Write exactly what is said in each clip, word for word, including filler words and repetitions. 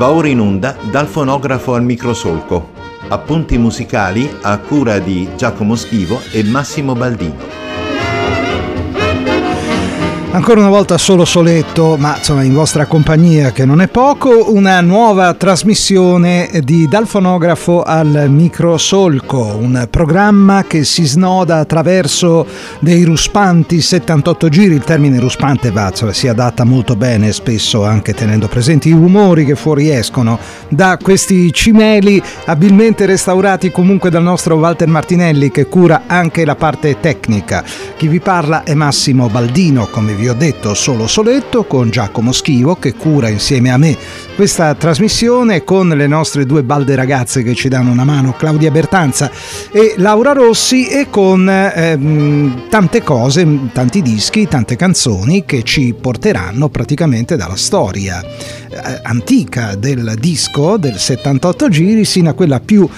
Va ora in onda Dal fonografo al microsolco. Appunti musicali a cura di Giacomo Schivo e Massimo Baldino. Ancora una volta solo soletto, ma insomma in vostra compagnia, che non è poco, una nuova trasmissione di Dal fonografo al microsolco, un programma che si snoda attraverso dei ruspanti settantotto giri. Il termine ruspante va, cioè, si adatta molto bene, spesso anche tenendo presenti i rumori che fuoriescono da questi cimeli abilmente restaurati comunque dal nostro Walter Martinelli, che cura anche la parte tecnica. Chi vi parla è Massimo Baldino, come vi ho detto solo soletto, con Giacomo Schivo che cura insieme a me questa trasmissione, con le nostre due balde ragazze che ci danno una mano, Claudia Bertanza e Laura Rossi, e con ehm, tante cose, tanti dischi, tante canzoni che ci porteranno praticamente dalla storia eh, antica del disco del settantotto giri sino a quella più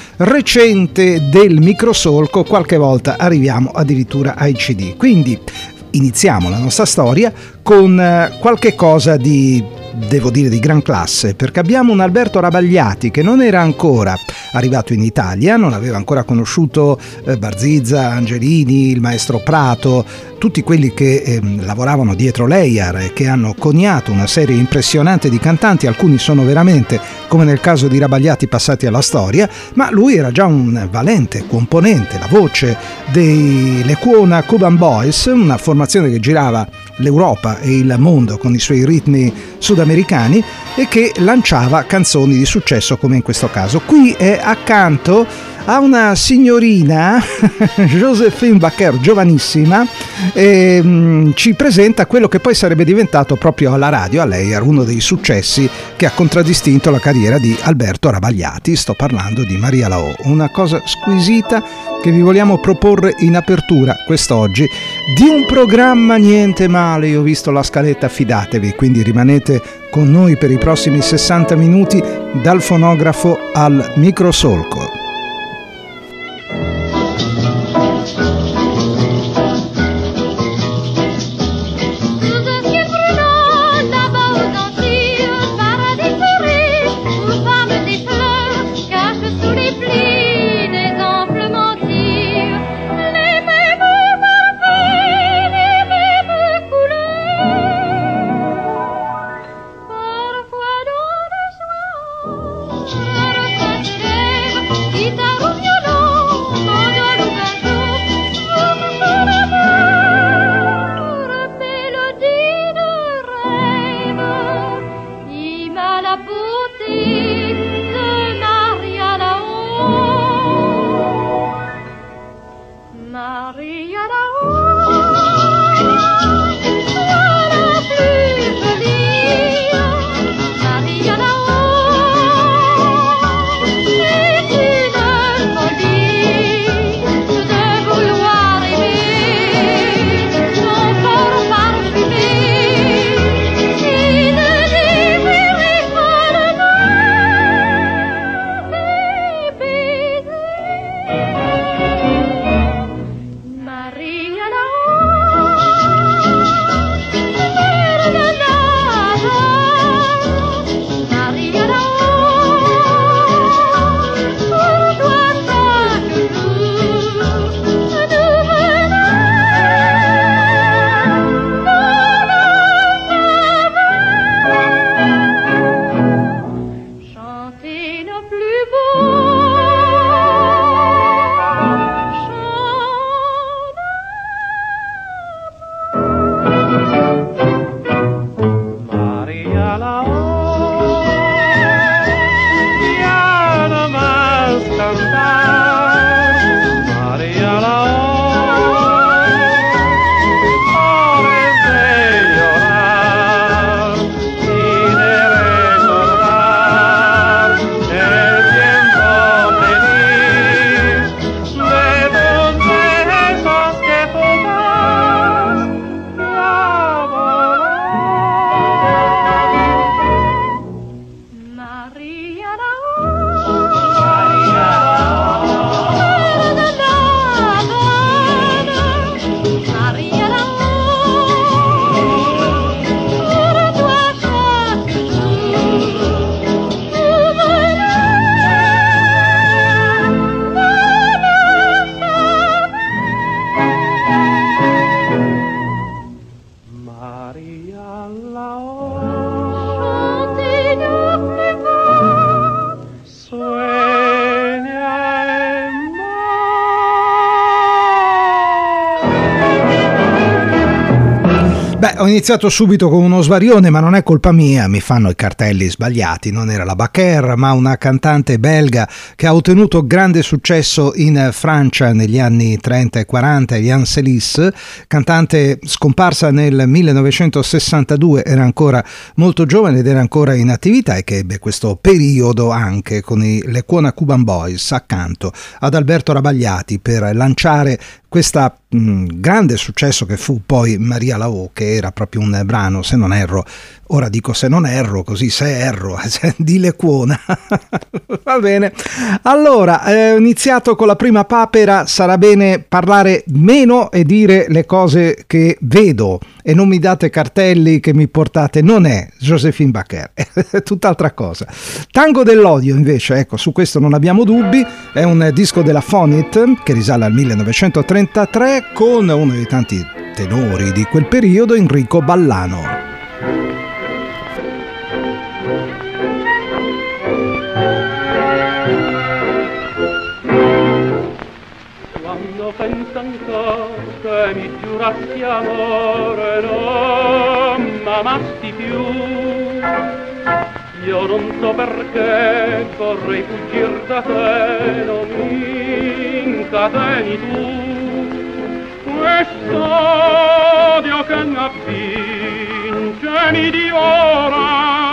recente del microsolco. Qualche volta arriviamo addirittura ai C D. Quindi iniziamo la nostra storia con qualche cosa di, devo dire, di gran classe, perché abbiamo un Alberto Rabagliati che non era ancora arrivato in Italia, non aveva ancora conosciuto eh, Barzizza, Angelini, il maestro Prato, tutti quelli che eh, lavoravano dietro l'Eyar e che hanno coniato una serie impressionante di cantanti. Alcuni sono veramente, come nel caso di Rabagliati, passati alla storia, ma lui era già un valente componente, la voce dei Lecuona Cuban Boys, una formazione che girava l'Europa e il mondo con i suoi ritmi sudamericani e che lanciava canzoni di successo come in questo caso. Qui è accanto a una signorina, Joséphine Baker, giovanissima, e mh, ci presenta quello che poi sarebbe diventato proprio alla radio, a lei era uno dei successi che ha contraddistinto la carriera di Alberto Rabagliati. Sto parlando di Maria Laò, una cosa squisita che vi vogliamo proporre in apertura quest'oggi di un programma niente male. Io ho visto la scaletta, fidatevi, quindi rimanete con noi per i prossimi sessanta minuti dal fonografo al microsolco. Tiempo Beh, ho iniziato subito con uno svarione, ma non è colpa mia, mi fanno i cartelli sbagliati. Non era la Bacquer, ma una cantante belga che ha ottenuto grande successo in Francia negli anni trenta e quaranta, Yann Selis, cantante scomparsa nel millenovecentosessantadue, era ancora molto giovane ed era ancora in attività, e che ebbe questo periodo anche con i Lecuona Cuban Boys accanto ad Alberto Rabagliati per lanciare questa mh, grande successo che fu poi Maria Laò, che era proprio un brano, se non erro, ora dico se non erro, così se erro, di Lecuona. Va bene. Allora, eh, ho iniziato con la prima papera, sarà bene parlare meno e dire le cose che vedo, e non mi date cartelli che mi portate, non è Joséphine Baker, è tutt'altra cosa. Tango dell'odio invece, ecco, su questo non abbiamo dubbi, è un disco della Fonit che risale al millenovecentotrentatré con uno dei tanti tenori di quel periodo, Enrico Ballano. Quando penso ancora che mi giurassi amore, non m'amasti più, io non so perché vorrei fuggir da te, non mi incateni tu. Quest'odio che mi avvince mi divora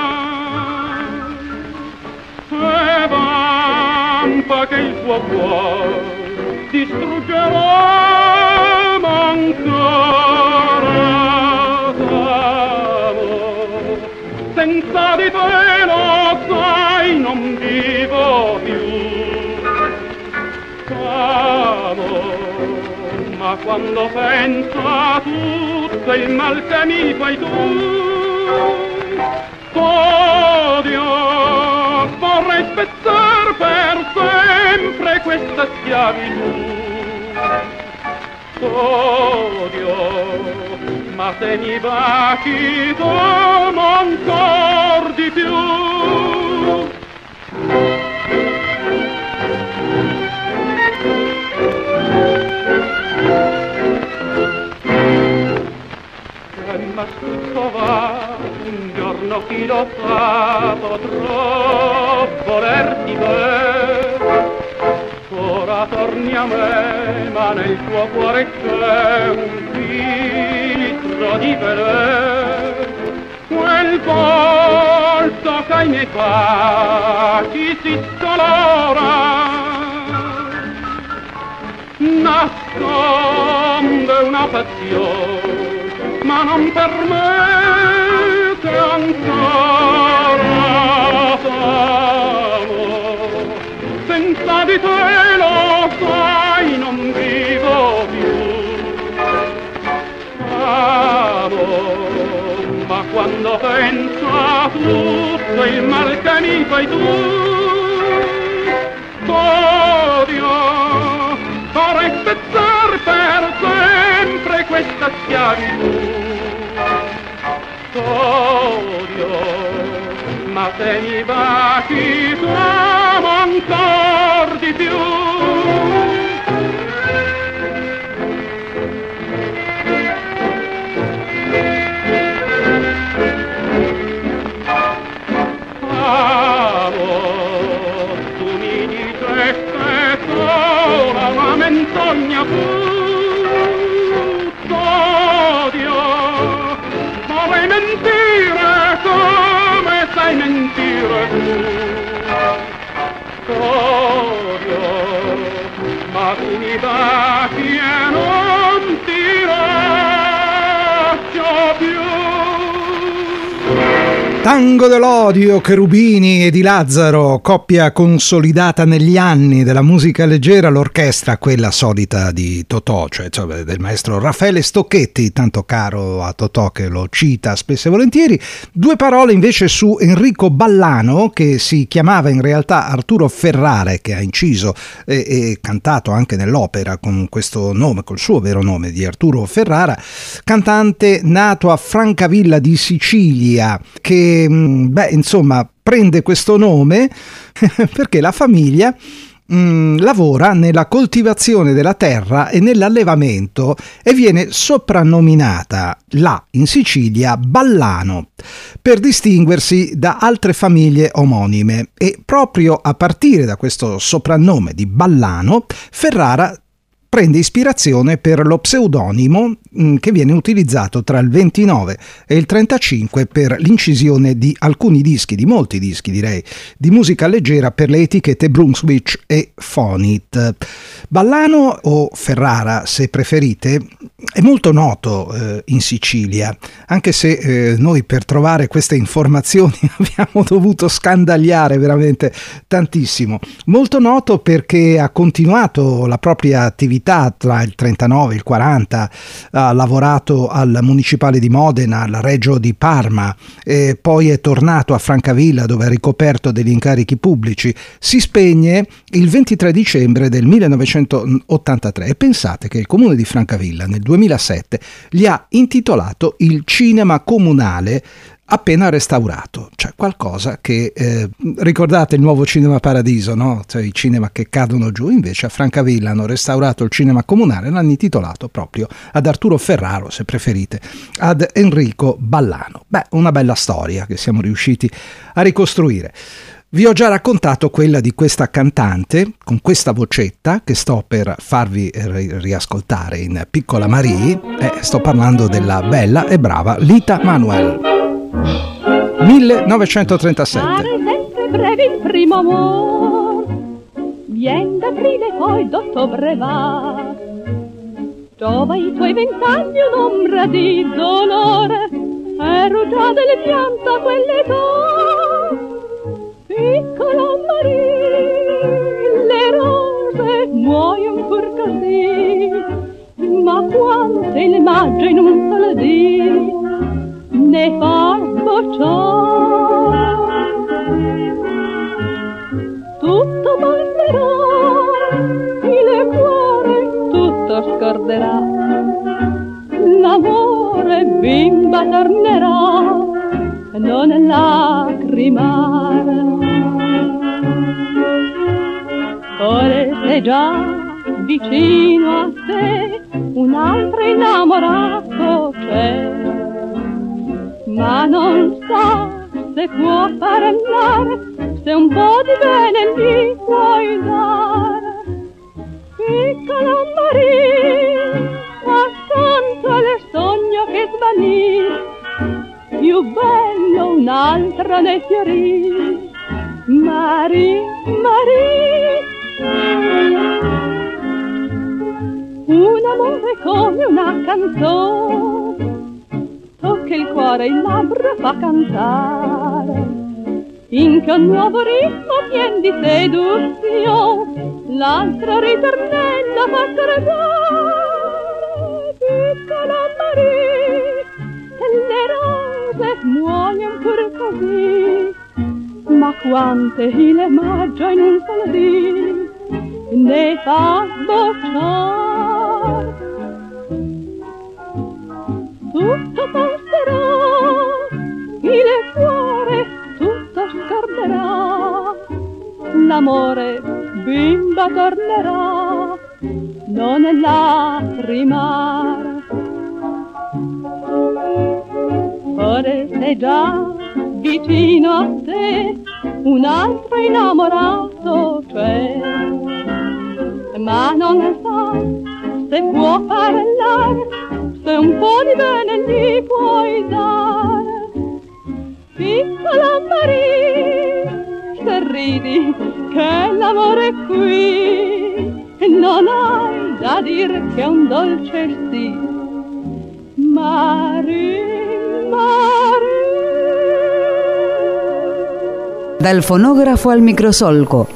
e vampa che il tuo cuore distruggerò, ma ancora t'amo. Senza di te, lo sai, non vivo più. T'amo, ma quando penso a tutto il mal che mi fai tu, t'odio, vorrei spezzar per sempre questa schiavitù. T'odio, ma se mi baci t'amo ancor di più. Ma tutto va, un giorno chi lo sa potrò volerti bene. Ora torni a me, ma nel tuo cuore c'è un filtro di veleno. Quel volto che ai miei baci si scolora nasconde una passione, ma non per me che ancora t'amo. Senza di te, lo sai, non vivo più. Amo, ma quando penso a tutto il mal che mi fai tu, t'odio, vorrei spezzar per sempre questa schiavitù. T'odio, ma se mi baci t'amo ancor di più. Amo, tu mi diceste sola una menzogna fu, t'odio, vorrei mentire come sai mentire tu. T'odio, ma tu mi baci e non ti lascio più. Tango dell'odio, Cherubini e Di Lazzaro, coppia consolidata negli anni della musica leggera, l'orchestra quella solita di Totò, cioè, cioè del maestro Raffaele Stocchetti, tanto caro a Totò che lo cita spesso e volentieri. Due parole invece su Enrico Ballano, che si chiamava in realtà Arturo Ferrare, che ha inciso e, e cantato anche nell'opera con questo nome, col suo vero nome di Arturo Ferrara, cantante nato a Francavilla di Sicilia, che beh insomma prende questo nome perché la famiglia Mm, lavora nella coltivazione della terra e nell'allevamento e viene soprannominata là in Sicilia Ballano per distinguersi da altre famiglie omonime, e proprio a partire da questo soprannome di Ballano Ferrara prende ispirazione per lo pseudonimo mh, che viene utilizzato tra il ventinove e il trentacinque per l'incisione di alcuni dischi, di molti dischi direi, di musica leggera per le etichette Brunswick e Fonit. Ballano, o Ferrara se preferite, è molto noto eh, in Sicilia, anche se eh, noi per trovare queste informazioni abbiamo dovuto scandagliare veramente tantissimo. Molto noto perché ha continuato la propria attività tra il trentanove e il quaranta, ha lavorato al Municipale di Modena, al Regio di Parma, e poi è tornato a Francavilla dove ha ricoperto degli incarichi pubblici. Si spegne il ventitré dicembre del millenovecentottantatré e pensate che il comune di Francavilla nel duemilasette gli ha intitolato il cinema comunale appena restaurato, cioè qualcosa che eh, ricordate il nuovo Cinema Paradiso, no? Cioè i cinema che cadono giù. Invece a Francavilla hanno restaurato il cinema comunale e l'hanno intitolato proprio ad Arturo Ferraro, se preferite, ad Enrico Ballano. Beh, una bella storia che siamo riusciti a ricostruire. Vi ho già raccontato quella di questa cantante con questa vocetta che sto per farvi ri- riascoltare in Piccola Marie, e sto parlando della bella e brava Lita Manuel. millenovecentotrentasette. Pare sempre breve il primo amor, vien d'aprile poi d'ottobre va. Trova i tuoi vent'anni un'ombra di dolore, ero già delle piante a quell'età. Piccola Marie, le rose muoiono pur così, ma quante il maggio in un solo dì ne fa sbocciare. Tutto passerà, il cuore tutto scorderà, l'amore bimba tornerà, non lacrimare. Ora sei già vicino a te, un altro innamorato c'è, ma non sa se può fare andare, se un po' di bene gli puoi dare. Piccola Maria, accanto al sogno che svanì, più bello un altro ne fiorì. Marie, Marie, un amore come una canzone, tocca il cuore e il labbro fa cantare, in che un nuovo ritmo pien di seduzione, l'altro ritornello fa credere. Piccola Marie, le rose muoiono pure così, ma quante il maggio in un solo dì ne fa sbocciare. Tutto passerà, il cuore tutto scorderà, l'amore bimba tornerà, non lacrimare. Ora sei già vicino a te, un altro innamorato c'è, ma non sa se può fare andare, se un po' di bene gli puoi dare. Piccola Maria, se ridi che l'amore è qui, non hai da dire che è un dolce sì. Marie, Marie. Dal fonografo al microsolco.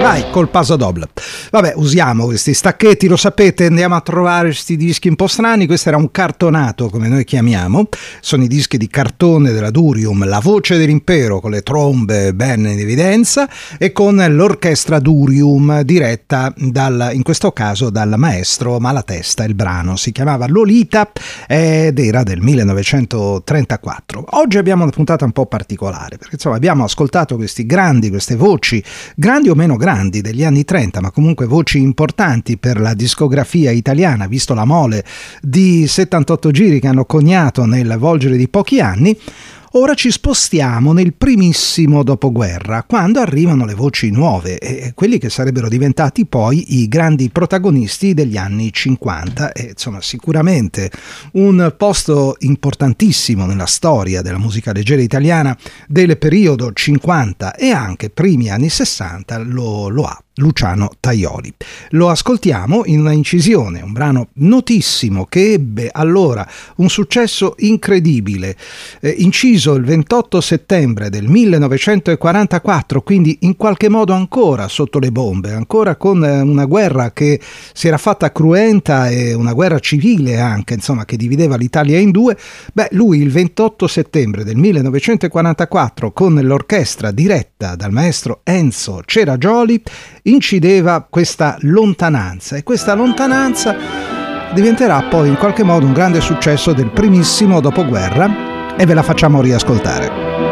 Vai col paso doble. Vabbè, usiamo questi stacchetti, lo sapete, andiamo a trovare questi dischi un po' strani. Questo era un cartonato, come noi chiamiamo, sono i dischi di cartone della Durium, La voce dell'impero con le trombe ben in evidenza e con l'orchestra Durium diretta dal, in questo caso dal maestro Malatesta. Il brano si chiamava Lolita ed era del millenovecentotrentaquattro. Oggi abbiamo una puntata un po' particolare perché insomma abbiamo ascoltato questi grandi, queste voci grandi o meno grandi degli anni trenta, ma comunque voci importanti per la discografia italiana, visto la mole di settantotto giri che hanno coniato nel volgere di pochi anni. Ora ci spostiamo nel primissimo dopoguerra, quando arrivano le voci nuove, e quelli che sarebbero diventati poi i grandi protagonisti degli anni cinquanta. E insomma, sicuramente un posto importantissimo nella storia della musica leggera italiana del periodo cinquanta e anche primi anni sessanta lo, lo ha Luciano Tajoli. Lo ascoltiamo in una incisione, un brano notissimo che ebbe allora un successo incredibile, eh, inciso il ventotto settembre del millenovecentoquarantaquattro, quindi in qualche modo ancora sotto le bombe, ancora con eh, una guerra che si era fatta cruenta e una guerra civile anche, insomma, che divideva l'Italia in due. Beh, lui il ventotto settembre del millenovecentoquarantaquattro con l'orchestra diretta dal maestro Enzo Ceragioli incideva questa lontananza, e questa lontananza diventerà poi in qualche modo un grande successo del primissimo dopoguerra, e ve la facciamo riascoltare.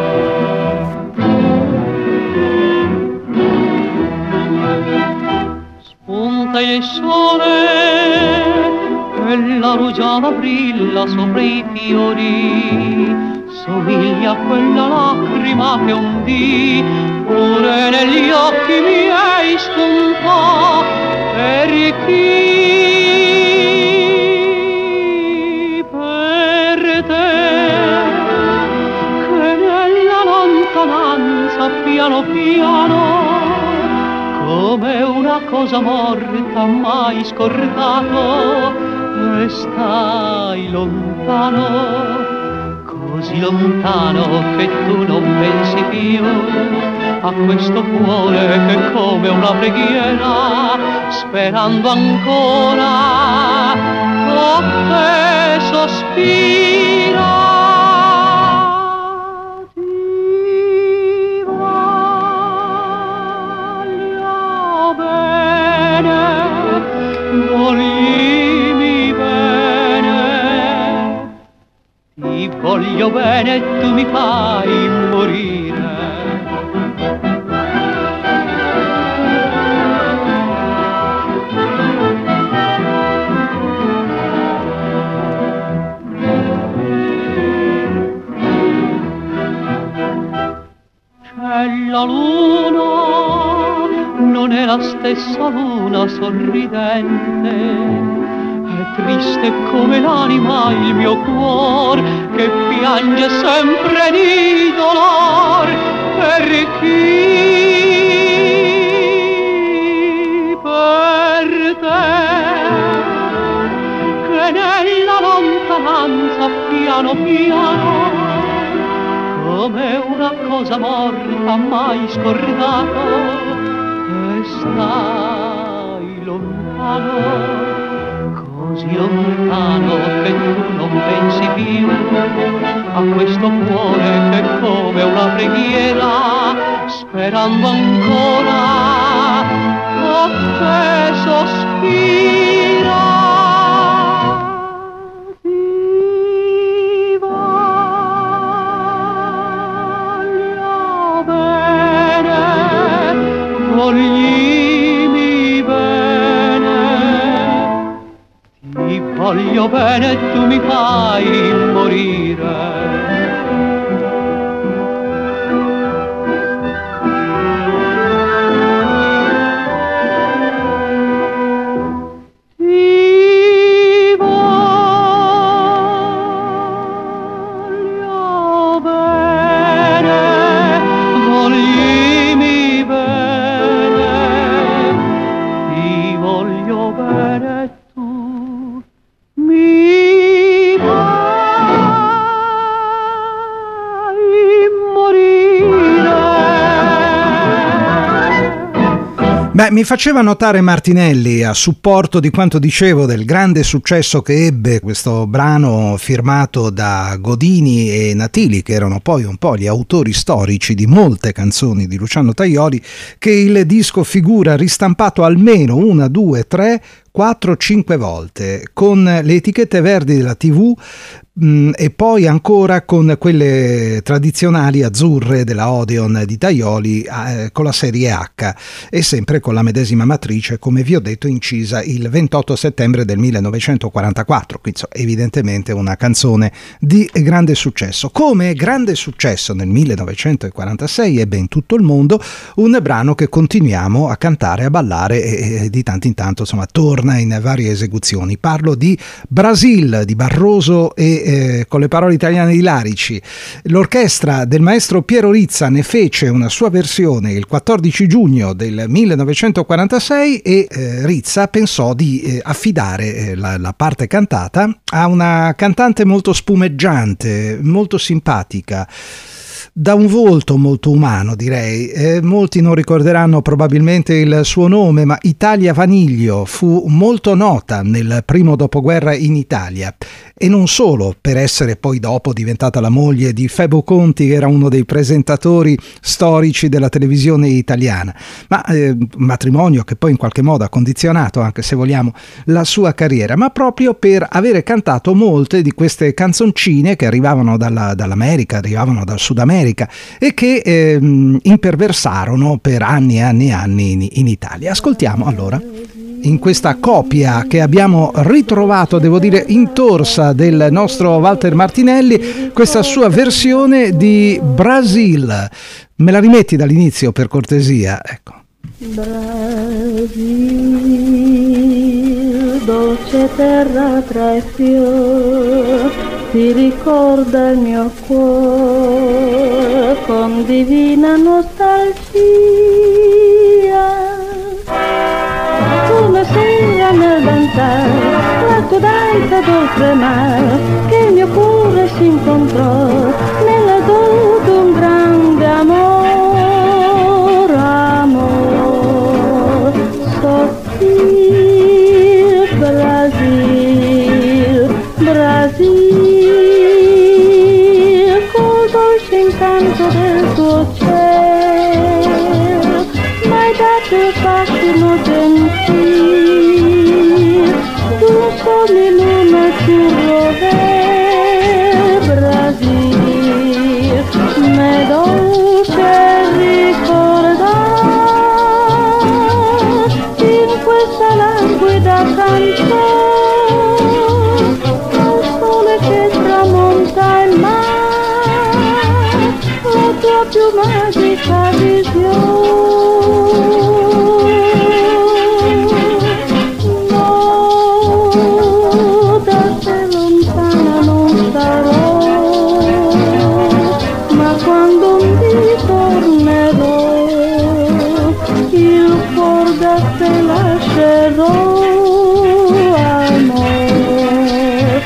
Spunta il sole e la rugiada brilla sopra i fiori, somiglia a quella lacrima che un dì pure negli occhi miei spuntò. Per chi? Per te, che nella lontananza piano piano, come una cosa morta mai scordato, e stai lontano, così lontano che tu non pensi più a questo cuore che come una preghiera, sperando ancora, a te sospira. Ti voglio bene, voglimi bene, ti voglio bene e tu mi fai morire. La luna non è la stessa luna sorridente, è triste come l'anima il mio cuor che piange sempre di dolor. Per chi? Per te, che nella lontananza piano piano, come una cosa morta mai scordato, e stai lontano, così lontano che tu non pensi più a questo cuore che come una preghiera, sperando ancora, a te sospira. Voglimi bene, ti voglio bene e tu mi fai morire. bene tu mi fai Beh, mi faceva notare Martinelli, a supporto di quanto dicevo del grande successo che ebbe questo brano firmato da Godini e Natili, che erano poi un po' gli autori storici di molte canzoni di Luciano Tajoli, che il disco figura ristampato almeno una, due, tre, quattro, cinque volte, con le etichette verdi della tivù mh, e poi ancora con quelle tradizionali azzurre della Odeon di Tajoli eh, con la serie H, e sempre con la medesima matrice, come vi ho detto, incisa il ventotto settembre del millenovecentoquarantaquattro, quindi so, evidentemente una canzone di grande successo. Come grande successo nel millenovecentoquarantasei ebbe in tutto il mondo un brano che continuiamo a cantare, a ballare e, e di tanto in tanto insomma torna in varie esecuzioni. Parlo di Brasil di Barroso e eh, con le parole italiane di Larici. L'orchestra del maestro Piero Rizza ne fece una sua versione il quattordici giugno del millenovecentoquarantasei e eh, Rizza pensò di eh, affidare eh, la, la parte cantata a una cantante molto spumeggiante, molto simpatica, da un volto molto umano, direi. Eh, molti non ricorderanno probabilmente il suo nome, ma Italia Vaniglio fu molto nota nel primo dopoguerra in Italia, e non solo per essere poi dopo diventata la moglie di Febo Conti, che era uno dei presentatori storici della televisione italiana, ma eh, un matrimonio che poi in qualche modo ha condizionato, anche se vogliamo, la sua carriera, ma proprio per avere cantato molte di queste canzoncine che arrivavano dalla, dall'America, arrivavano dal Sud America, e che eh, imperversarono per anni e anni e anni in, in Italia. Ascoltiamo allora, in questa copia che abbiamo ritrovato, devo dire, intorsa del nostro Walter Martinelli, questa sua versione di Brasil. Me la rimetti dall'inizio, per cortesia? Ecco. Brasil, dolce terra tra i fiori, ti ricorda il mio cuore con divina nostalgia. Una sera nel danzare, la tua danza d'oltre mare, che il mio cuore si incontrò nella dolce un grande amore, amor, soffir, Brasil, Brasil, col dolce incanto del tuo cielo, m'hai dato il fascino gentil, tu sogni luna azzurro-verde, Brasil, m'è dolce ricordare in questa languida canzone al sole che tramonta il mare, la tua più magica visione. No, da te lontana non starò, ma quando un dì tornerò, il cuor da te lascerò, amor,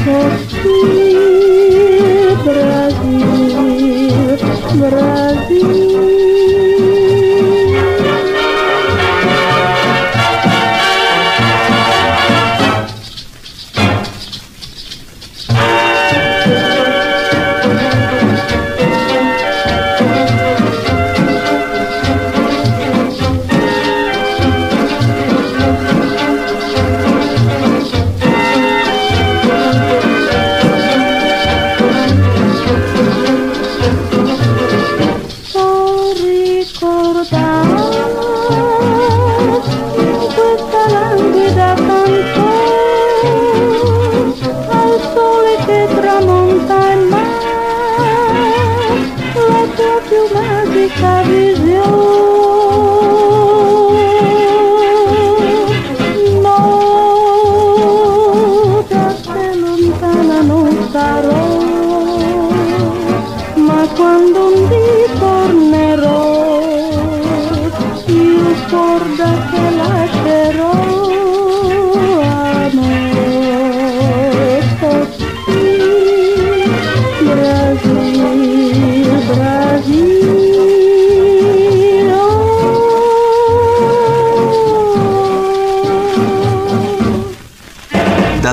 soffir, Brasil, Brasil.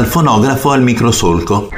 dal fonografo al microsolco.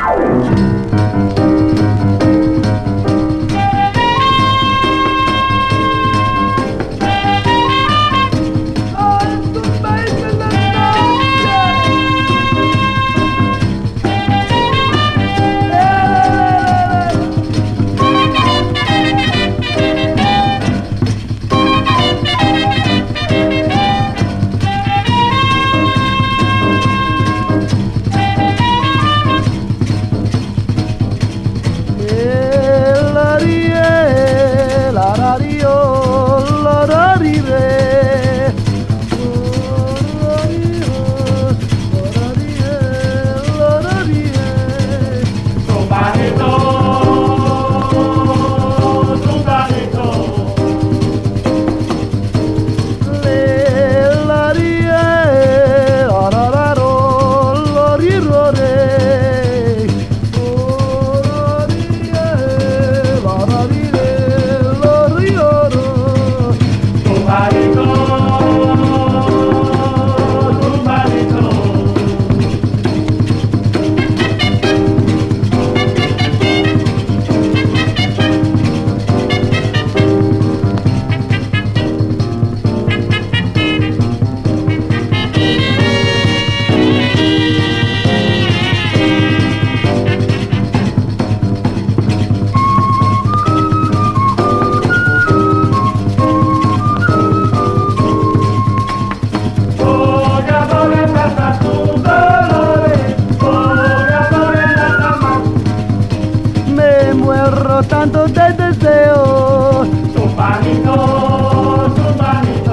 Tanto de deseo, tu panito, tu panito,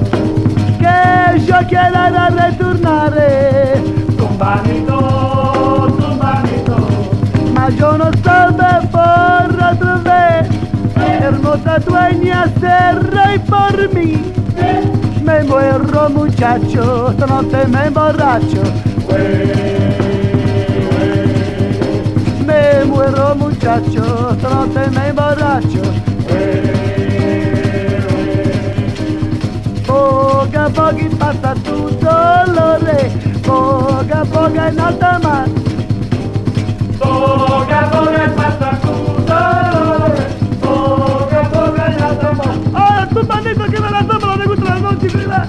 que yo quiera retornare, tu panito, tu panito, ma yo no sabe por otra vez, hermosa dueña será y por mí, me muero muchacho, esta noche me emborracho, me muero muchacho, esta noche me emborracho. Poco a poco pasa tu dolore, poco a poco en alta mar. poco a poco pasa tu dolore, poco a poco en alta mar. ¡Ah, tu manito que me la toma, me gusta la noche, mira!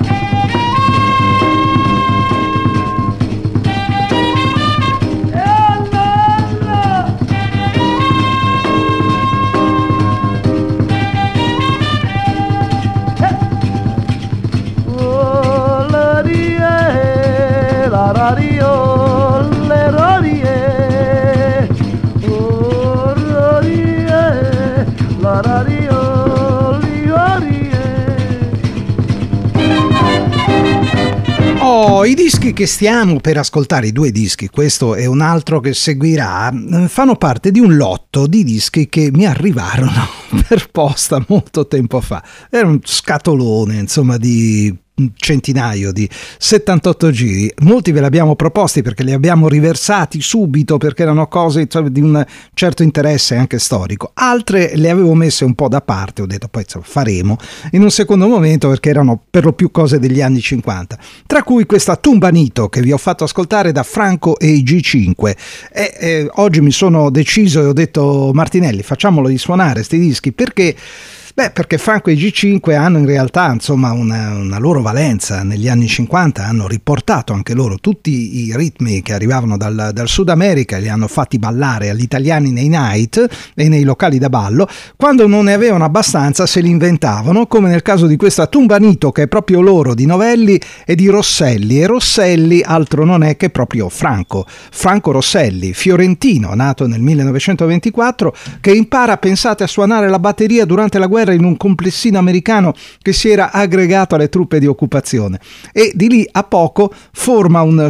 Oh, i dischi che stiamo per ascoltare, i due dischi, questo e un altro che seguirà, fanno parte di un lotto di dischi che mi arrivarono per posta molto tempo fa. Era un scatolone, insomma, di centinaio di settantotto giri. Molti ve li abbiamo proposti perché li abbiamo riversati subito perché erano cose, insomma, di un certo interesse anche storico. Altre le avevo messe un po' da parte, ho detto poi insomma, faremo in un secondo momento perché erano per lo più cose degli anni cinquanta, tra cui questa Tumbanito che vi ho fatto ascoltare da Franco e i G cinque. E, e oggi mi sono deciso e ho detto: Martinelli, facciamolo di suonare sti dischi, perché Beh, perché Franco e i G cinque hanno in realtà insomma una, una loro valenza. Negli anni cinquanta hanno riportato anche loro tutti i ritmi che arrivavano dal, dal Sud America e li hanno fatti ballare agli italiani nei night e nei locali da ballo. Quando non ne avevano abbastanza se li inventavano, come nel caso di questa Tumbanito, che è proprio loro, di Novelli e di Rosselli. E Rosselli altro non è che proprio Franco Franco Rosselli, fiorentino, nato nel millenovecentoventiquattro, che impara, pensate, a suonare la batteria durante la guerra in un complessino americano che si era aggregato alle truppe di occupazione, e di lì a poco forma un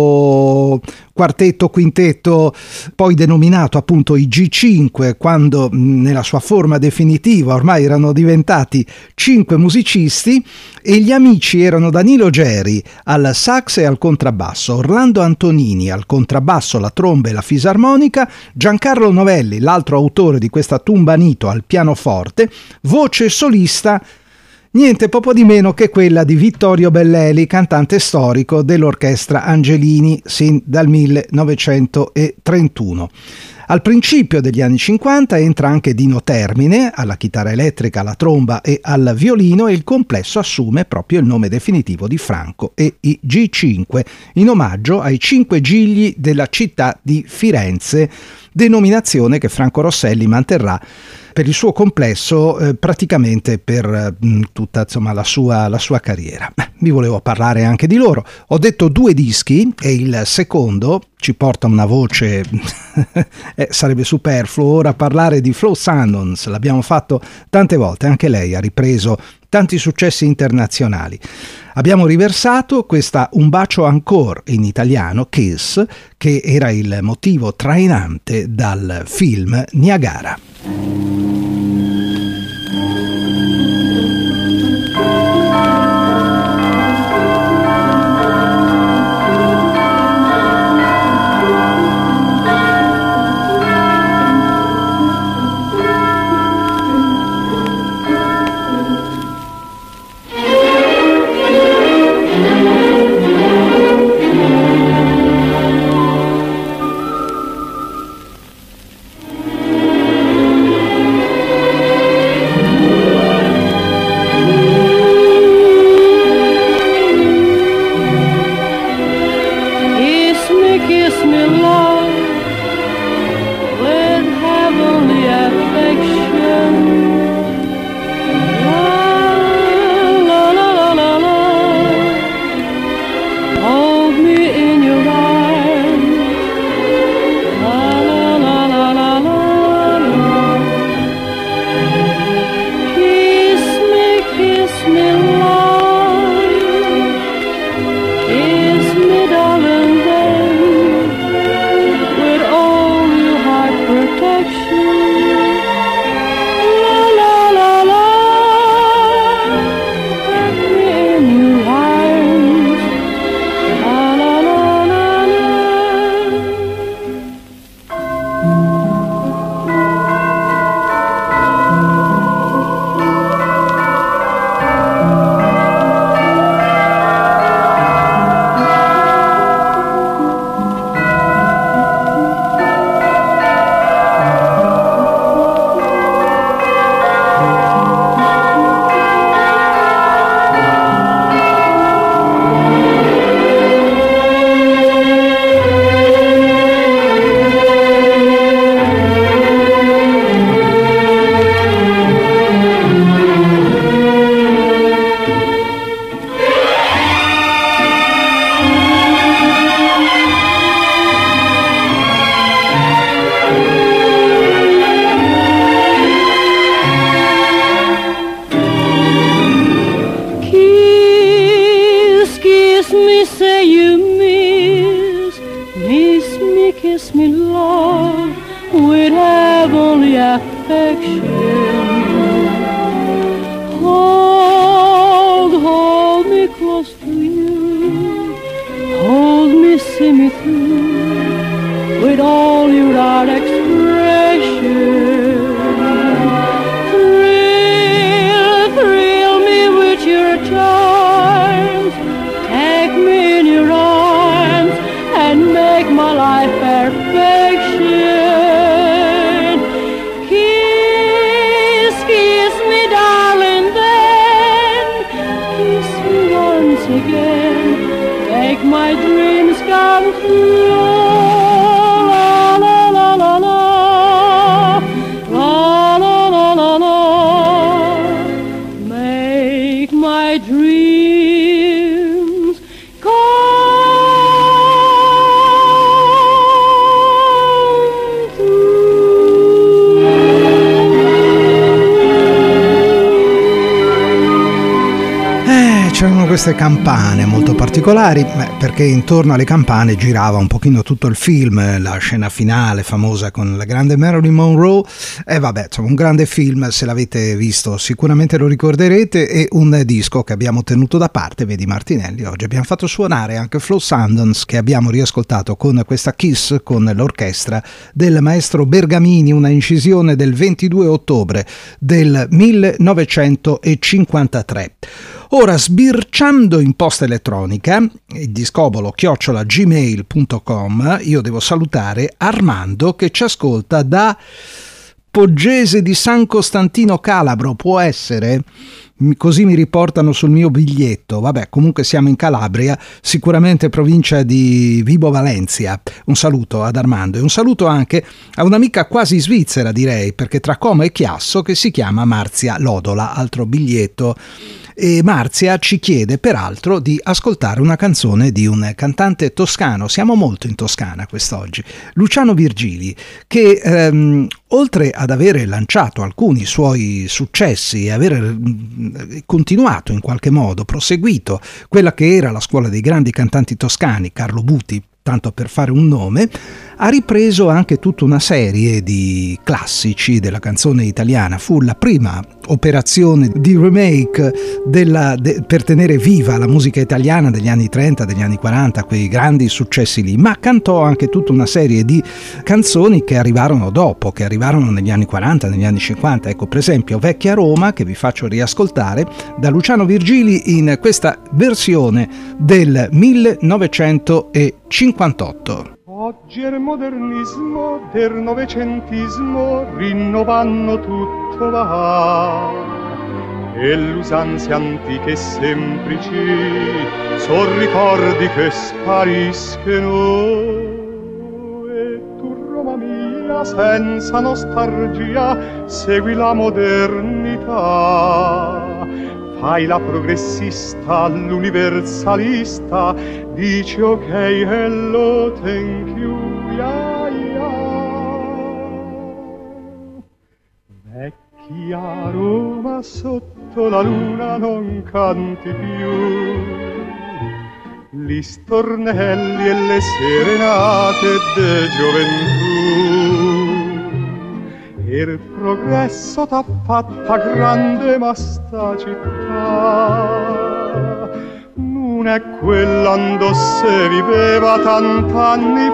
suo quartetto, quintetto, poi denominato appunto i G cinque, quando nella sua forma definitiva ormai erano diventati cinque musicisti, e gli amici erano Danilo Geri al sax e al contrabbasso, Orlando Antonini al contrabbasso, la tromba e la fisarmonica, Giancarlo Novelli, l'altro autore di questa Tumbanito, al pianoforte, voce solista niente poco di meno che quella di Vittorio Belleli, cantante storico dell'orchestra Angelini sin dal millenovecentotrentuno. Al principio degli anni cinquanta entra anche Dino Termine alla chitarra elettrica, alla tromba e al violino, e il complesso assume proprio il nome definitivo di Franco e i G cinque, in omaggio ai cinque gigli della città di Firenze, denominazione che Franco Rosselli manterrà per il suo complesso eh, praticamente per mh, tutta insomma la sua, la sua carriera. Vi volevo parlare anche di loro. Ho detto due dischi e il secondo ci porta una voce eh, sarebbe superfluo ora parlare di Flo Sandons, l'abbiamo fatto tante volte, anche lei ha ripreso tanti successi internazionali. Abbiamo riversato questa Un bacio ancora in italiano, Kiss, che era il motivo trainante dal film Niagara. c'erano queste campane molto particolari, beh, perché intorno alle campane girava un pochino tutto il film, la scena finale famosa con la grande Marilyn Monroe, e vabbè, insomma, un grande film, se l'avete visto sicuramente lo ricorderete, e un disco che abbiamo tenuto da parte, vedi Martinelli, oggi abbiamo fatto suonare anche Flow Sundance, che abbiamo riascoltato con questa Kiss con l'orchestra del maestro Bergamini, una incisione del ventidue ottobre del millenovecentocinquantatré. Ora, sbirciando in posta elettronica, il discobolo chiocciola gmail punto com, io devo salutare Armando che ci ascolta da Poggese di San Costantino Calabro, può essere? Così mi riportano sul mio biglietto. Vabbè, comunque siamo in Calabria, sicuramente provincia di Vibo Valentia. Un saluto ad Armando e un saluto anche a un'amica quasi svizzera, direi, perché tra Como e Chiasso, che si chiama Marzia Lodola, altro biglietto. E Marzia ci chiede peraltro di ascoltare una canzone di un cantante toscano, siamo molto in Toscana quest'oggi, Luciano Virgili, che ehm, oltre ad avere lanciato alcuni suoi successi e aver continuato in qualche modo, proseguito quella che era la scuola dei grandi cantanti toscani, Carlo Buti, tanto per fare un nome, ha ripreso anche tutta una serie di classici della canzone italiana. Fu la prima operazione di remake della, de, per tenere viva la musica italiana degli anni trenta, degli anni quaranta, quei grandi successi lì, ma cantò anche tutta una serie di canzoni che arrivarono dopo, che arrivarono negli anni quaranta, negli anni cinquanta. Ecco, per esempio Vecchia Roma, che vi faccio riascoltare da Luciano Virgili in questa versione del millenovecentocinquantotto. Oggi il modernismo del novecentismo rinnovano tutto va, e l'usanze antiche e semplici son ricordi che spariscono. E tu, Roma mia, senza nostalgia segui la modernità, fai la progressista, l'universalista, dici ok, hello, thank you, yeah, yeah. Vecchia Roma sotto la luna non canti più, gli stornelli e le serenate de gioventù. Il progresso t'ha fatta grande, ma sta città non è quella dove si viveva tant'anni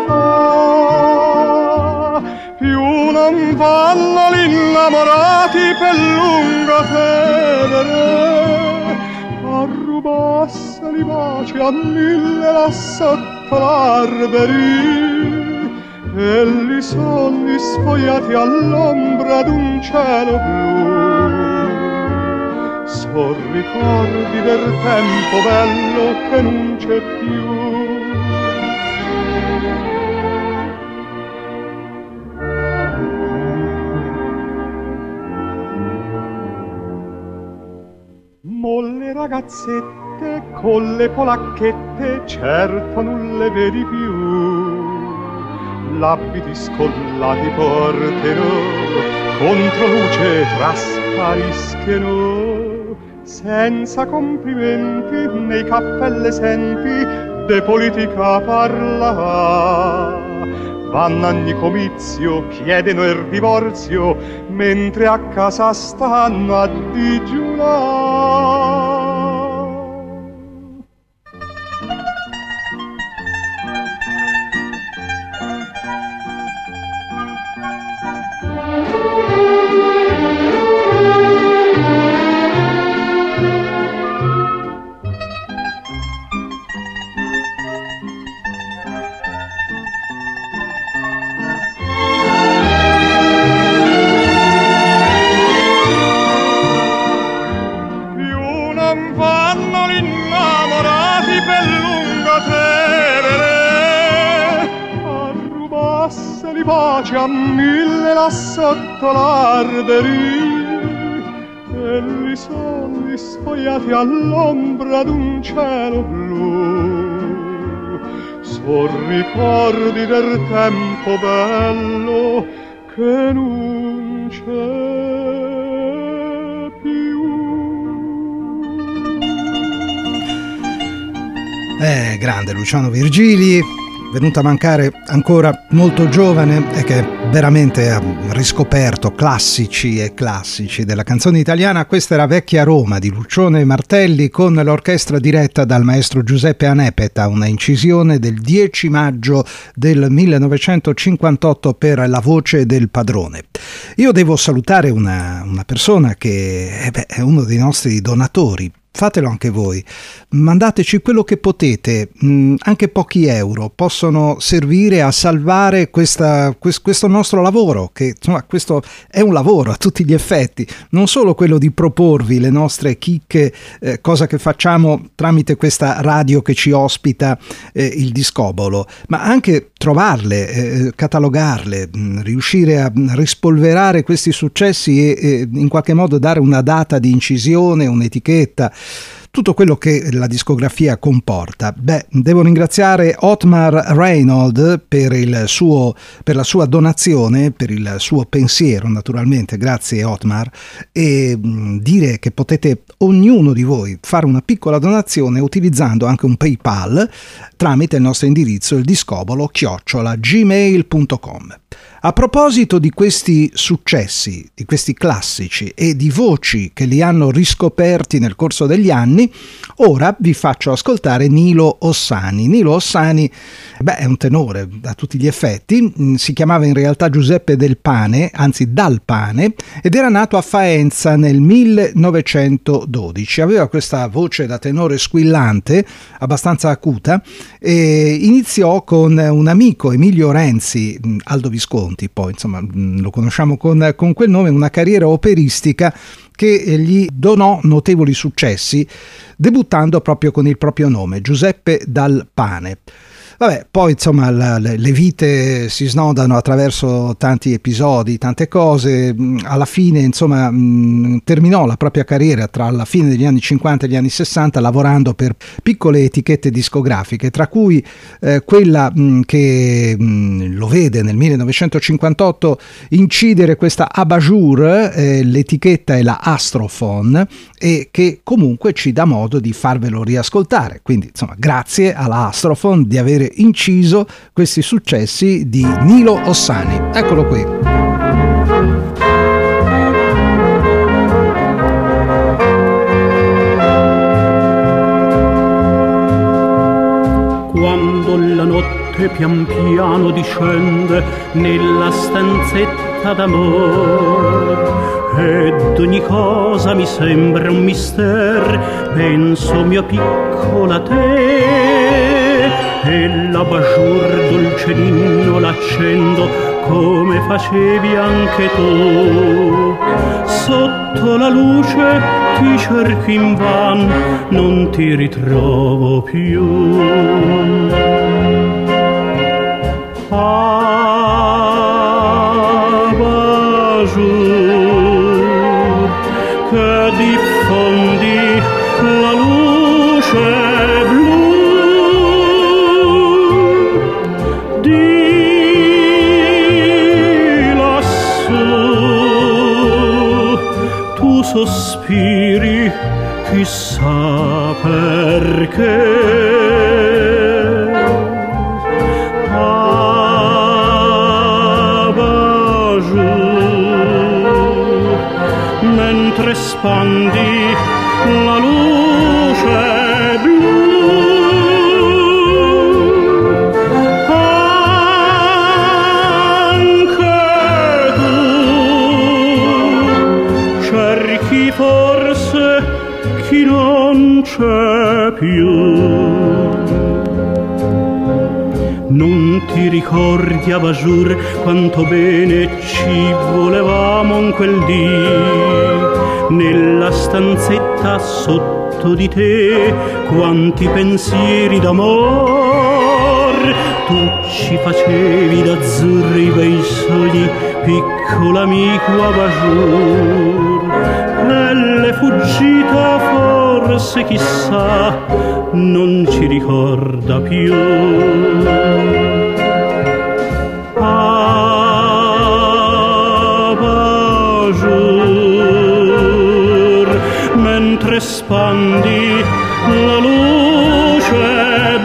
fa. Più non vanno gli innamorati per lungo tenere a rubarsi li baci a mille là sotto l'alberi, e li sogni sfogliati all'ombra d'un cielo blu. Son ricordi del tempo bello che non c'è più. Molle ragazzette con le polacchette certo non le vedi più, l'abiti scollati portano, contro luce traspariscono. Senza complimenti nei cappelle senti de politica parla, vanno a ogni comizio, chiedono il divorzio, mentre a casa stanno a digiunare. A mille là sotto l'alberi, e li sogni sfogliati all'ombra d'un cielo blu. Son ricordi del tempo bello che non c'è più. Eh, grande Luciano Virgili, venuto a mancare ancora molto giovane e che veramente ha riscoperto classici e classici della canzone italiana. Questa era Vecchia Roma di Lucione Martelli con l'orchestra diretta dal maestro Giuseppe Anepeta, una incisione del dieci maggio del millenovecentocinquantotto per La voce del padrone. Io devo salutare una, una persona che eh beh, è uno dei nostri donatori. Fatelo anche voi, mandateci quello che potete, mh, anche pochi euro possono servire a salvare questa, quest, questo nostro lavoro, che insomma questo è un lavoro a tutti gli effetti, non solo quello di proporvi le nostre chicche, eh, cosa che facciamo tramite questa radio che ci ospita, eh, il Discobolo, ma anche trovarle, eh, catalogarle, mh, riuscire a rispolverare questi successi e, e in qualche modo dare una data di incisione, un'etichetta, tutto quello che la discografia comporta. Beh, devo ringraziare Otmar Reynold per il suo per la sua donazione, per il suo pensiero, naturalmente, grazie Otmar, e mh, dire che potete ognuno di voi fare una piccola donazione utilizzando anche un PayPal tramite il nostro indirizzo il discobolo chiocciola gmail punto com. A proposito di questi successi, di questi classici e di voci che li hanno riscoperti nel corso degli anni, ora vi faccio ascoltare Nilo Ossani. Nilo Ossani, beh, è un tenore a tutti gli effetti, si chiamava in realtà Giuseppe Del Pane, anzi Dal Pane, ed era nato a Faenza nel millenovecentododici. Aveva questa voce da tenore squillante, abbastanza acuta, e iniziò con un amico, Emilio Renzi, Aldo Visconti, poi insomma lo conosciamo con, con quel nome, una carriera operistica che gli donò notevoli successi, debuttando proprio con il proprio nome, Giuseppe Dal Pane. Vabbè, poi insomma la, le vite si snodano attraverso tanti episodi, tante cose. Alla fine insomma mh, terminò la propria carriera tra la fine degli anni cinquanta e gli anni sessanta lavorando per piccole etichette discografiche, tra cui eh, quella mh, che mh, lo vede nel millenovecentocinquantotto incidere questa Abajour, eh, l'etichetta è la Astrophone, e che comunque ci dà modo di farvelo riascoltare. Quindi insomma grazie alla Astrophone di avere inciso questi successi di Nilo Ossani. Eccolo qui. Quando la notte pian piano discende nella stanzetta d'amore ed ogni cosa mi sembra un mister, penso mia piccola te, e l'Abajour dolce ninno l'accendo come facevi anche tu. Sotto la luce ti cerco invan, non ti ritrovo più. Abajour, che diffondi la luce blu di lassù, tu sospiri chissà perché. Mentre spandi la luce blu, anche tu cerchi forse chi non c'è più. Non ti ricordi, Abajour, quanto bene ci volevamo in quel dì? Nella stanzetta sotto di te, quanti pensieri d'amor tu ci facevi d'azzurri bei sogni, piccolo amico Abajour. Pelle fuggita forse chissà non ci ricorda più. Abajour, mentre spandi la luce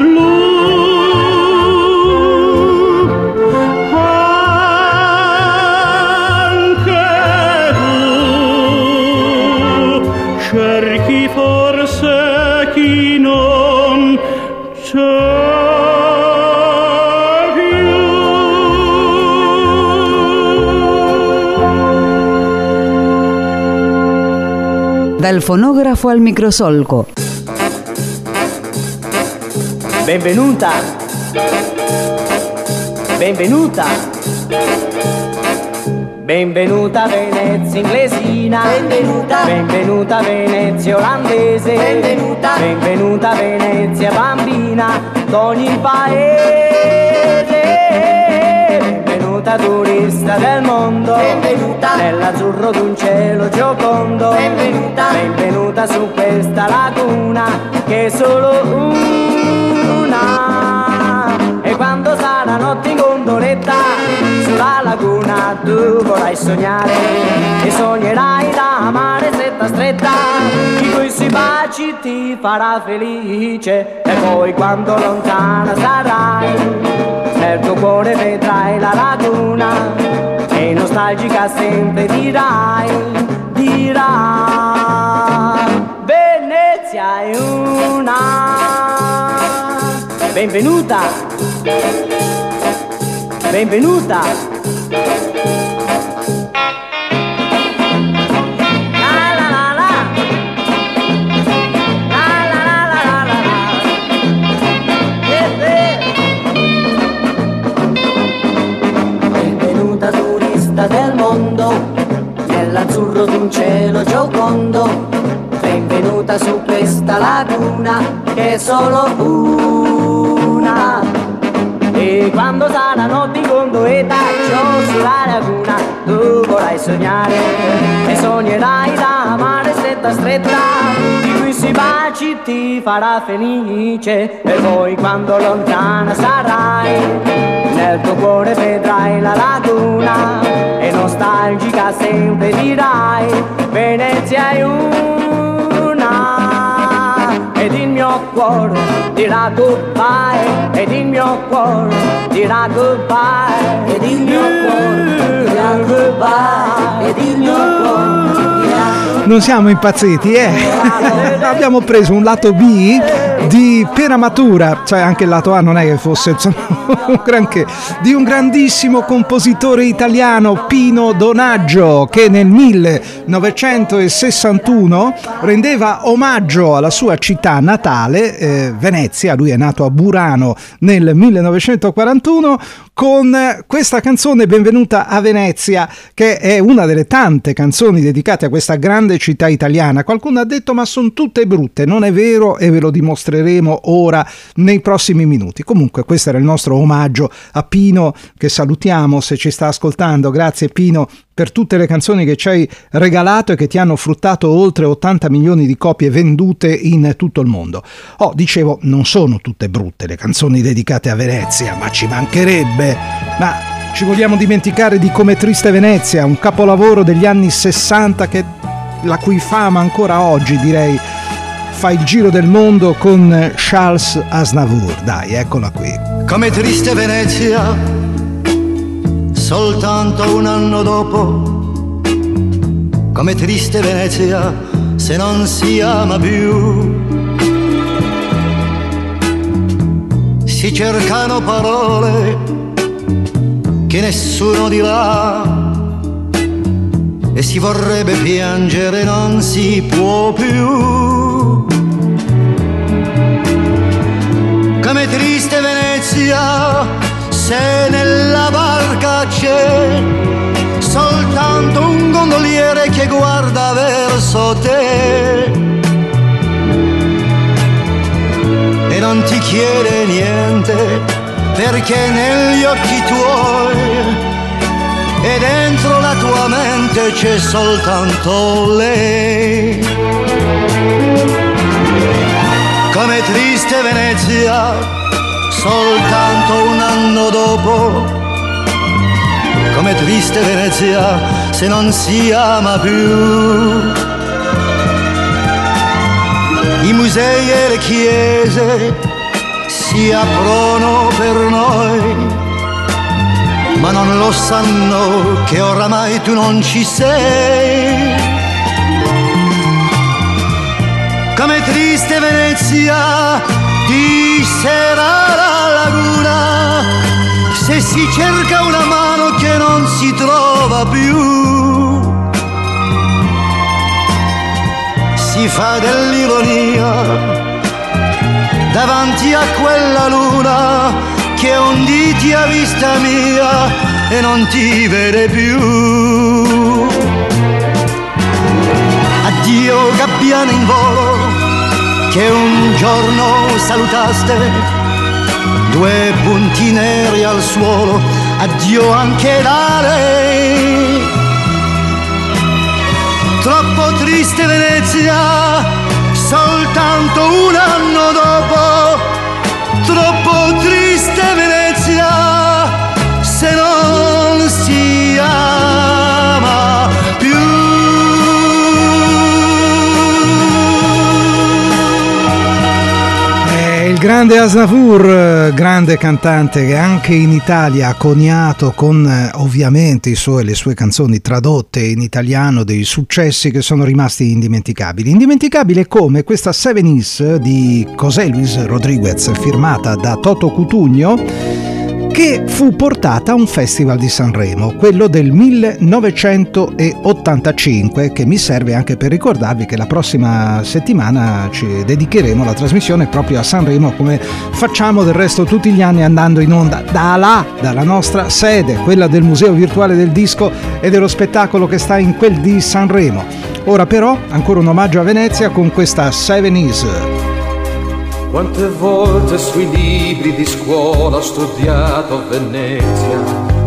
Dal fonografo al microsolco. Benvenuta! Benvenuta! Benvenuta Venezia inglesina, benvenuta, benvenuta Venezia olandese, benvenuta, benvenuta Venezia bambina d'ogni paese, benvenuta turista del mondo, benvenuta nell'azzurro d'un cielo giocondo, benvenuta, benvenuta su questa laguna che è solo una, e quando sarà notte in gondoletta sulla laguna tu vorrai sognare e sognerai la mare stretta stretta, di cui si baci ti farà felice, e poi quando lontana sarai nel tuo cuore vedrai la laguna e nostalgica sempre dirai, dirai Venezia è una. Benvenuta, benvenuta. La la la la. La la la la la la. Eh, eh. Benvenuta turista del mondo, nell'azzurro d'un cielo giocondo, benvenuta su questa laguna che è solo una, e quando sarà notte in gondoletta sulla laguna tu vorrai sognare e sognerai la mare stretta stretta, di cui si baci ti farà felice, e poi quando lontana sarai nel tuo cuore vedrai la laguna e nostalgica sempre dirai Venezia è una, ed il mio cuore dirà goodbye, ed il mio cuore dirà goodbye, ed il mio cuore dirà goodbye, ed il mio cuore dirà. Non siamo impazziti, eh? Abbiamo preso un lato B di Pera Matura, cioè anche il lato A non è che fosse insomma, un granché, di un grandissimo compositore italiano, Pino Donaggio, che nel millenovecentosessantuno rendeva omaggio alla sua città natale, eh, Venezia. Lui è nato a Burano nel millenovecentoquarantuno, con questa canzone Benvenuta a Venezia, che è una delle tante canzoni dedicate a questa grande città italiana. Qualcuno ha detto ma sono tutte brutte, non è vero, e ve lo dimostreremo ora nei prossimi minuti. Comunque questo era il nostro omaggio a Pino, che salutiamo se ci sta ascoltando. Grazie Pino per tutte le canzoni che ci hai regalato e che ti hanno fruttato oltre ottanta milioni di copie vendute in tutto il mondo. Oh, dicevo, non sono tutte brutte le canzoni dedicate a Venezia, ma ci mancherebbe. Ma ci vogliamo dimenticare di Come triste Venezia, un capolavoro degli anni sessanta che la cui fama ancora oggi, direi, fa il giro del mondo, con Charles Aznavour. Dai, eccola qui. Come triste Venezia, soltanto un anno dopo. Come triste Venezia, se non si ama più. Si cercano parole che nessuno dirà, e si vorrebbe piangere, non si può più. Come triste Venezia, se nella barca c'è soltanto un gondoliere che guarda verso te e non ti chiede niente, perché negli occhi tuoi e dentro la tua mente c'è soltanto lei. Come triste Venezia, soltanto un anno dopo. Come triste Venezia, se non si ama più. I musei e le chiese si aprono per noi, ma non lo sanno che oramai tu non ci sei. Come triste Venezia, di sera la laguna, se si cerca una mano che non si trova più. si fa dell'ironia davanti a quella luna che un dì ti ha vista mia e non ti vede più. Addio gabbiano in volo che un giorno salutaste, due punti neri al suolo, addio anche da lei. Troppo triste Venezia, soltanto un anno dopo, troppo triste Venezia, se non si ama più. Il grande Aznavour, grande cantante che anche in Italia ha coniato con ovviamente i suoi, le sue canzoni tradotte in italiano dei successi che sono rimasti indimenticabili. Indimenticabile come questa Seven di José Luis Rodríguez firmata da Toto Cutugno, che fu portata a un festival di Sanremo, quello del millenovecentottantacinque, che mi serve anche per ricordarvi che la prossima settimana ci dedicheremo la trasmissione proprio a Sanremo, come facciamo del resto tutti gli anni andando in onda da là, dalla nostra sede, quella del Museo Virtuale del Disco e dello Spettacolo che sta in quel di Sanremo. Ora però ancora un omaggio a Venezia con questa Seven Is. Quante volte sui libri di scuola ho studiato Venezia,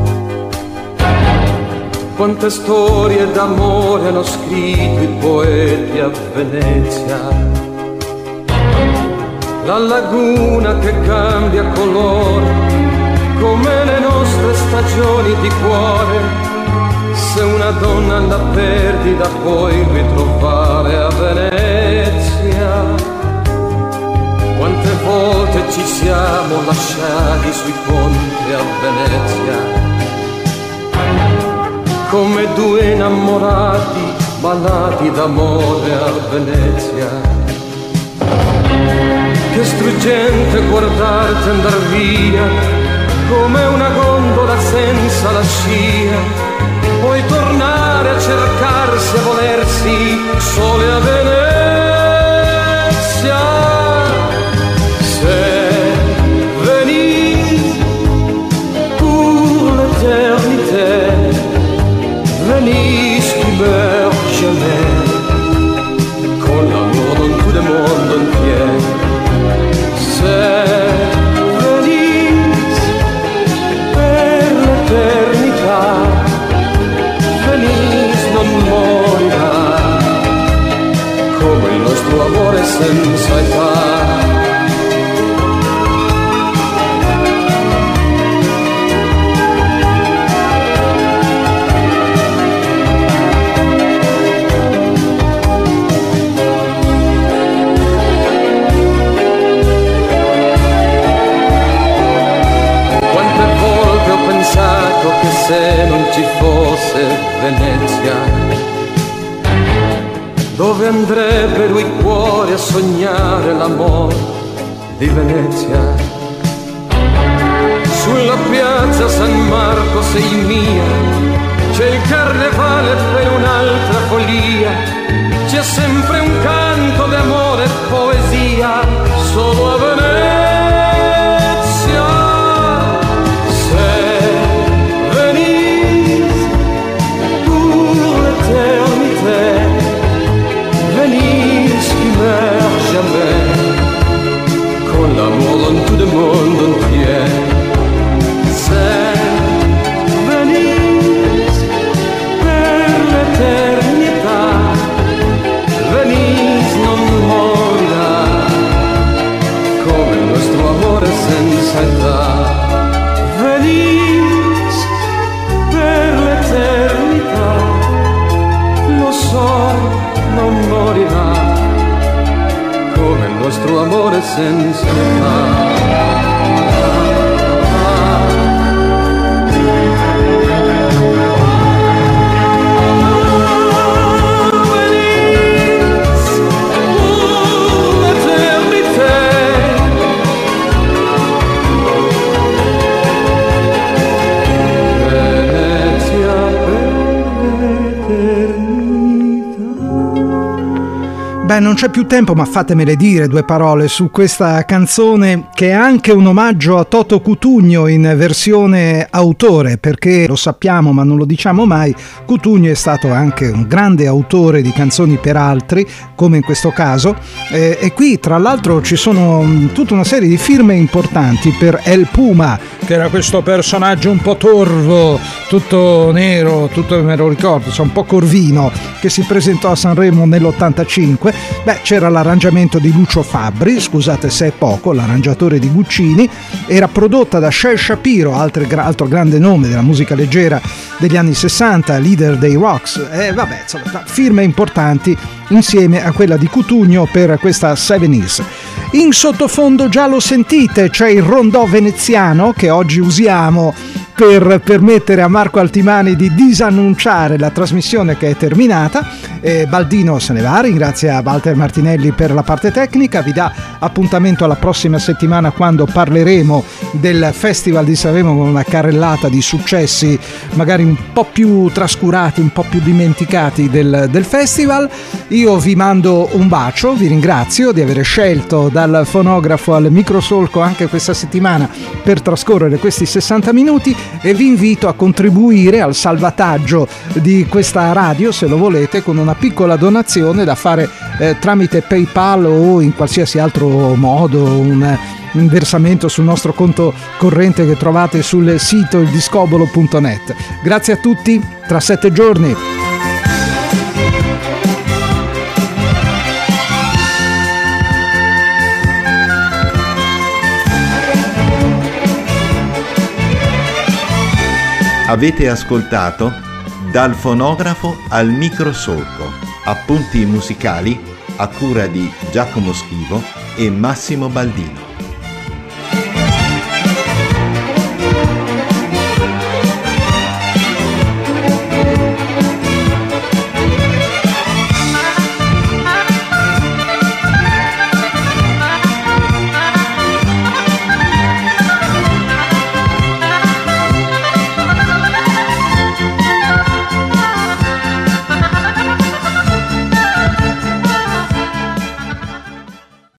quante storie d'amore hanno scritto i poeti a Venezia. La laguna che cambia colore come le nostre stagioni di cuore, se una donna la perdi la puoi ritrovare a Venezia. Quante volte ci siamo lasciati sui ponti a Venezia, come due innamorati malati d'amore a Venezia. Che struggente guardarti andar via, come una gondola senza la scia, poi tornare a cercarsi e volersi sole a Venezia. Venise qui meurt jamais, con l'amour dans tout le monde entier. C'est Venise per l'eternità, Venise non morirà, come il nostro amore senza età. Se non ci fosse Venezia, dove andrebbero i cuori a sognare l'amore di Venezia? Sulla piazza San Marco sei mia, c'è il carnevale per un'altra follia, c'è sempre un canto d'amore e poesia solo a Venezia. Venise qui meurt jamais, con l'amour dans tout le monde entier. C'est Venise per l'eternità, Venise non morirà, come il nostro amore senza età. Venise per l'eternità, lo so, non morirà, come il nostro amore senza età. Beh, non c'è più tempo, ma fatemele dire due parole su questa canzone che è anche un omaggio a Toto Cutugno in versione autore, perché lo sappiamo ma non lo diciamo mai, Cutugno è stato anche un grande autore di canzoni per altri, come in questo caso, eh, e qui tra l'altro ci sono mh, tutta una serie di firme importanti per El Puma, che era questo personaggio un po' torvo, tutto nero, tutto me lo ricordo, cioè un po' corvino, che si presentò a Sanremo nell'ottantacinque. Beh, c'era l'arrangiamento di Lucio Fabbri, scusate se è poco, l'arrangiatore di Guccini, era prodotta da Shel Shapiro, altro, altro grande nome della musica leggera degli anni sessanta, leader dei Rocks, e vabbè, insomma, firme importanti insieme a quella di Cutugno per questa Seventies. In sottofondo già lo sentite, c'è il rondò veneziano che oggi usiamo per permettere a Marco Altimani di disannunciare la trasmissione che è terminata. eh, Baldino se ne va, ringrazia Walter Martinelli per la parte tecnica, vi dà appuntamento alla prossima settimana quando parleremo del Festival di Sanremo con una carrellata di successi magari un po' più trascurati, un po' più dimenticati del, del festival. Io vi mando un bacio, vi ringrazio di aver scelto dal fonografo al microsolco anche questa settimana per trascorrere questi sessanta minuti e vi invito a contribuire al salvataggio di questa radio, se lo volete, con una piccola donazione da fare eh, tramite PayPal o in qualsiasi altro modo, un, un versamento sul nostro conto corrente che trovate sul sito il discobolo punto net. Grazie a tutti, tra sette giorni. Avete ascoltato Dal fonografo al microsolco, appunti musicali a cura di Giacomo Schivo e Massimo Baldino.